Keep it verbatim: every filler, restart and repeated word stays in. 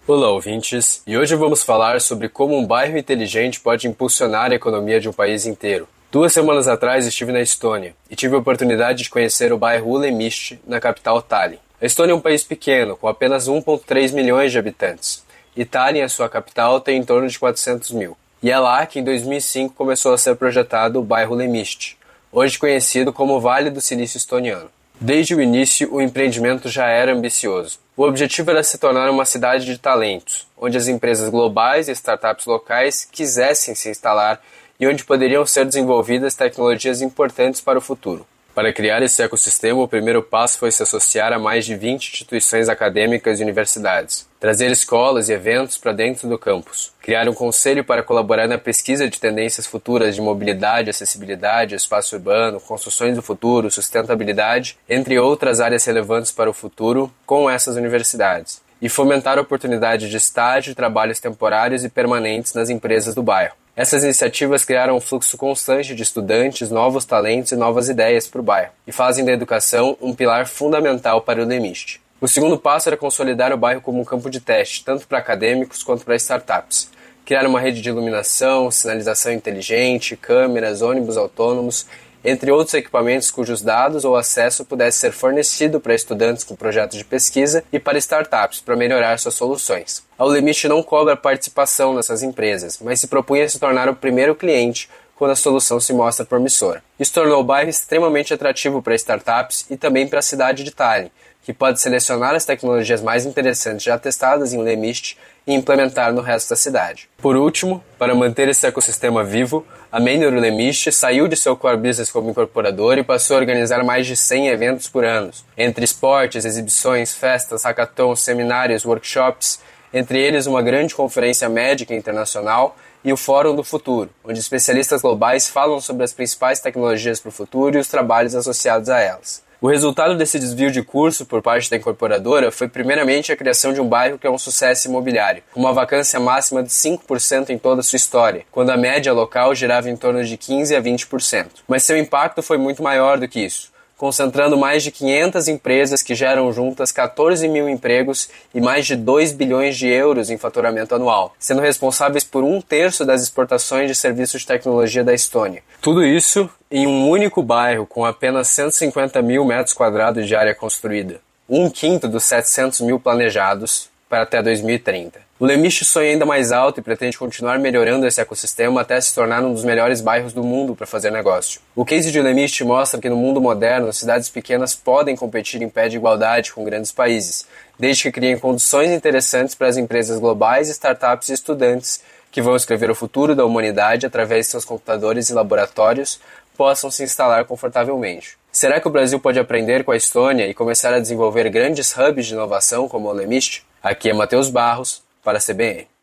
Olá, ouvintes, e hoje vamos falar sobre como um bairro inteligente pode impulsionar a economia de um país inteiro. Duas semanas atrás estive na Estônia e tive a oportunidade de conhecer o bairro Ülemiste, na capital Tallinn. A Estônia é um país pequeno, com apenas um vírgula três milhões de habitantes, e Tallinn, a sua capital, tem em torno de quatrocentos mil. E é lá que em dois mil e cinco começou a ser projetado o bairro Ülemiste, hoje conhecido como Vale do Silício Estoniano. Desde o início, o empreendimento já era ambicioso. O objetivo era se tornar uma cidade de talentos, onde as empresas globais e startups locais quisessem se instalar e onde poderiam ser desenvolvidas tecnologias importantes para o futuro. Para criar esse ecossistema, o primeiro passo foi se associar a mais de vinte instituições acadêmicas e universidades, trazer escolas e eventos para dentro do campus, criar um conselho para colaborar na pesquisa de tendências futuras de mobilidade, acessibilidade, espaço urbano, construções do futuro, sustentabilidade, entre outras áreas relevantes para o futuro, com essas universidades, e fomentar a oportunidade de estágio e trabalhos temporários e permanentes nas empresas do bairro. Essas iniciativas criaram um fluxo constante de estudantes, novos talentos e novas ideias para o bairro, e fazem da educação um pilar fundamental para o Ülemiste. O segundo passo era consolidar o bairro como um campo de teste, tanto para acadêmicos quanto para startups. Criar uma rede de iluminação, sinalização inteligente, câmeras, ônibus autônomos, entre outros equipamentos cujos dados ou acesso pudesse ser fornecido para estudantes com projetos de pesquisa e para startups para melhorar suas soluções. A Ülemiste não cobra participação nessas empresas, mas se propunha se tornar o primeiro cliente quando a solução se mostra promissora. Isso tornou o bairro extremamente atrativo para startups e também para a cidade de Tallinn, que pode selecionar as tecnologias mais interessantes já testadas em Ülemiste e implementar no resto da cidade. Por último, para manter esse ecossistema vivo, a Mainor Ülemiste saiu de seu core business como incorporador e passou a organizar mais de cem eventos por ano, entre esportes, exibições, festas, hackathons, seminários, workshops, entre eles uma grande conferência médica internacional e o Fórum do Futuro, onde especialistas globais falam sobre as principais tecnologias para o futuro e os trabalhos associados a elas. O resultado desse desvio de curso por parte da incorporadora foi primeiramente a criação de um bairro que é um sucesso imobiliário, com uma vacância máxima de cinco por cento em toda a sua história, quando a média local girava em torno de quinze a vinte por cento. Mas seu impacto foi muito maior do que isso, concentrando mais de quinhentas empresas que geram juntas quatorze mil empregos e mais de dois bilhões de euros em faturamento anual, sendo responsáveis por um terço das exportações de serviços de tecnologia da Estônia. Tudo isso em um único bairro com apenas cento e cinquenta mil metros quadrados de área construída, um quinto dos setecentos mil planejados para até dois mil e trinta. O Ülemiste sonha ainda mais alto e pretende continuar melhorando esse ecossistema até se tornar um dos melhores bairros do mundo para fazer negócio. O case de Ülemiste mostra que no mundo moderno, cidades pequenas podem competir em pé de igualdade com grandes países, desde que criem condições interessantes para as empresas globais, startups e estudantes que vão escrever o futuro da humanidade através de seus computadores e laboratórios possam se instalar confortavelmente. Será que o Brasil pode aprender com a Estônia e começar a desenvolver grandes hubs de inovação como o Ülemiste? Aqui é Matheus Barros, para a C B N.